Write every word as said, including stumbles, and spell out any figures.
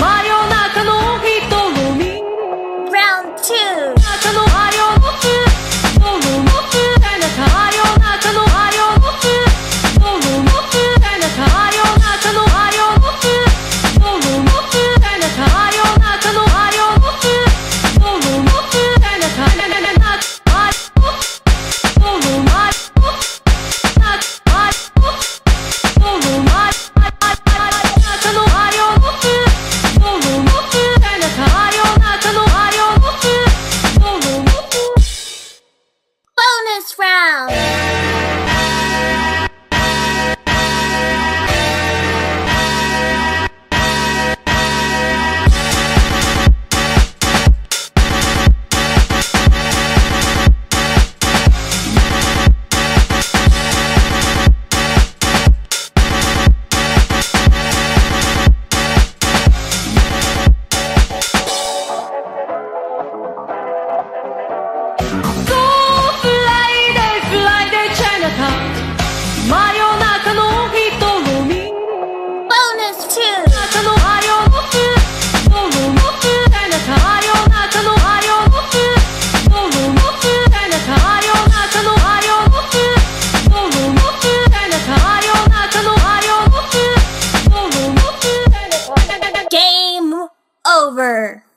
真夜中の人混み Round two. 中の真夜のつどののつ真夜中の真夜のつどののつ真夜中の真夜のつどののつ真夜中の真夜のつどののつ真夜中の真夜のつどのの Bonus round. Bonus two. 中の真夜のつどののつ真夜中の真夜のつどののつ真夜中の真夜のつどののつ真夜中の真夜のつどののつ Game over.